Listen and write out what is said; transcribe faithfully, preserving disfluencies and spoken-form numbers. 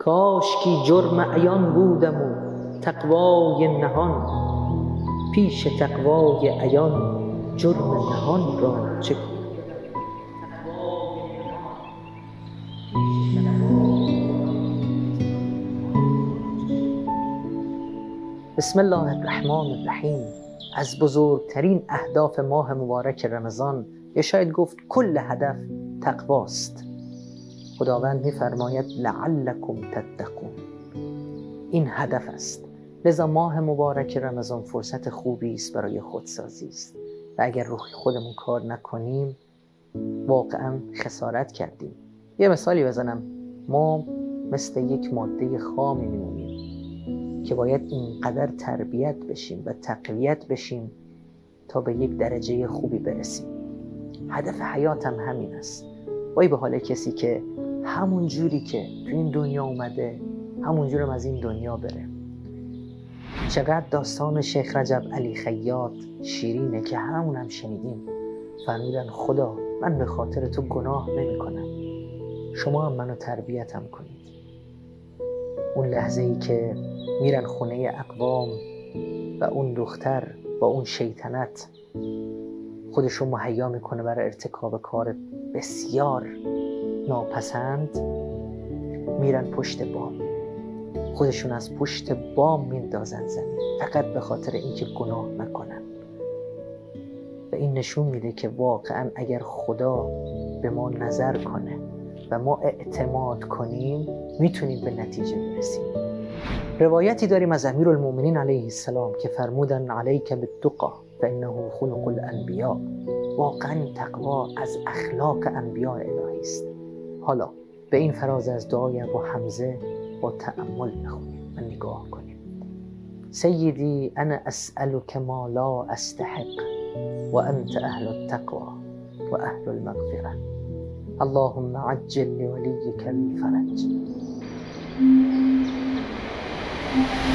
کاشکی جرم عیان بودم و تقوای نهان، پیش تقوای عیان جرم نهان را چه کنم. بسم الله الرحمن الرحیم. از بزرگترین اهداف ماه مبارک رمضان، یا شاید گفت کل هدف، تقواست. خداوند می‌فرماید لعلکم تتقون. این هدف است. لذا ماه مبارک رمضان فرصت خوبی است برای خودسازی است و اگر روی خودمون کار نکنیم واقعا خسارت کردیم. یه مثالی بزنم، ما مثل یک ماده خامی میمونیم که باید اینقدر تربیت بشیم و تقویت بشیم تا به یک درجه خوبی برسیم. هدف حیات هم همین است. وای به حال کسی که همون جوری که تو این دنیا اومده همون جورم از این دنیا بره. چقدر داستان شیخ رجب علی خیاط شیرینه که همون هم شنیدیم. فرمودن خدا من به خاطر تو گناه نمی کنم، شما هم منو تربیتم کنید. اون لحظه ای که میرن خونه اقوام و اون دختر با اون شیطنت خودش رو مهیا میکنه برای ارتکاب کار بسیار ناپسند، میرن پشت بام، خودشون از پشت بام میندازن زمین فقط به خاطر اینکه گناه نکنن. و این نشون میده که واقعا اگر خدا به ما نظر کنه و ما اعتماد کنیم میتونیم به نتیجه برسیم. روایتی داریم از امیرالمومنین علیه السلام که فرمودن علیک بالتقی فانه خلق الانبیاء. واقعا تقوا از اخلاق انبیاء الهی است. حالا به این فراز از دعای ابو حمزه با تأمل بخونیم و نگاه کنیم. سیدی انا اسألک ما لا استحق و انت اهل التقوى و اهل المغفرة. اللهم عجل لوليك الفرج.